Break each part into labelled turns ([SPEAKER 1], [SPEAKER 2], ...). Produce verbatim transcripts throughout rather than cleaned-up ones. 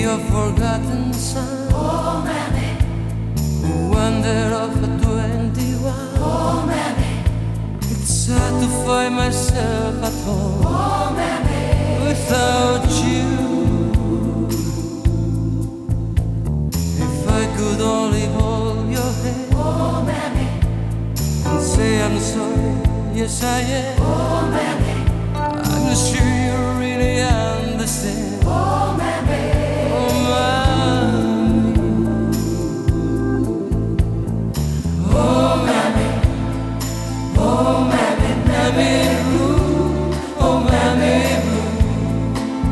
[SPEAKER 1] your forgotten son.
[SPEAKER 2] Oh, mammy.
[SPEAKER 1] Who wandered off at twenty-one.
[SPEAKER 2] Oh, mammy.
[SPEAKER 1] It's hard to find myself at home.
[SPEAKER 2] Oh, mammy.
[SPEAKER 1] Without you. If I could only hold your hand.
[SPEAKER 2] Oh, mammy.
[SPEAKER 1] And say I'm sorry, yes I am.
[SPEAKER 2] Oh, mammy.
[SPEAKER 1] I'm sure you really understand.
[SPEAKER 2] Oh, mammy.
[SPEAKER 1] Oh, mommy.
[SPEAKER 2] Oh, mammy. Oh, mammy, mammy blue. Oh, mammy blue.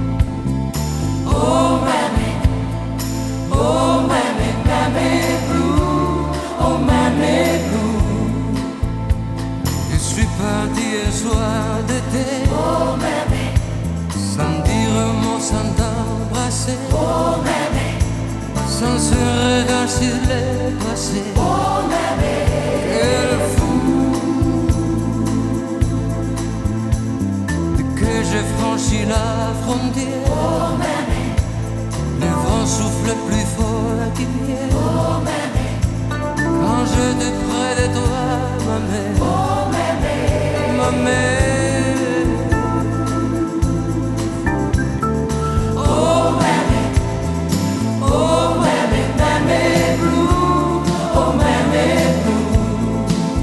[SPEAKER 2] Oh, mammy. Oh, mammy, mammy blue. Oh, mammy blue.
[SPEAKER 1] Je suis parti un soir d'été.
[SPEAKER 2] Oh, mammy.
[SPEAKER 1] Sans dire un mot, sans t'embrasser.
[SPEAKER 2] Oh, mammy.
[SPEAKER 1] Sans ce regard sur les passé.
[SPEAKER 2] Oh, mammy.
[SPEAKER 1] Quel fou que j'ai franchi la frontière.
[SPEAKER 2] Oh, mammy.
[SPEAKER 1] Le vent souffle plus fort qu'hier.
[SPEAKER 2] Oh, mammy.
[SPEAKER 1] Quand j'étais près de toi, ma mère.
[SPEAKER 2] Oh, mammy.
[SPEAKER 1] Ma mère.
[SPEAKER 2] Oh, mammy. Oh, mammy, mammy blue. Oh, mammy blue.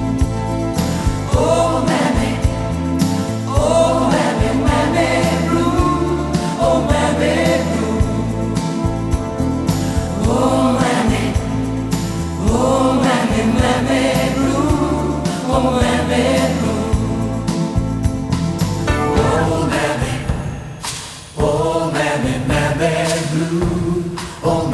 [SPEAKER 2] Oh, mammy. Oh, mammy, mammy blue. Oh, mammy blue. Oh, mammy. Oh, mammy, mammy blue. Oh, mammy blue. Oh, mammy. Oh, mammy, mammy blue. Oh,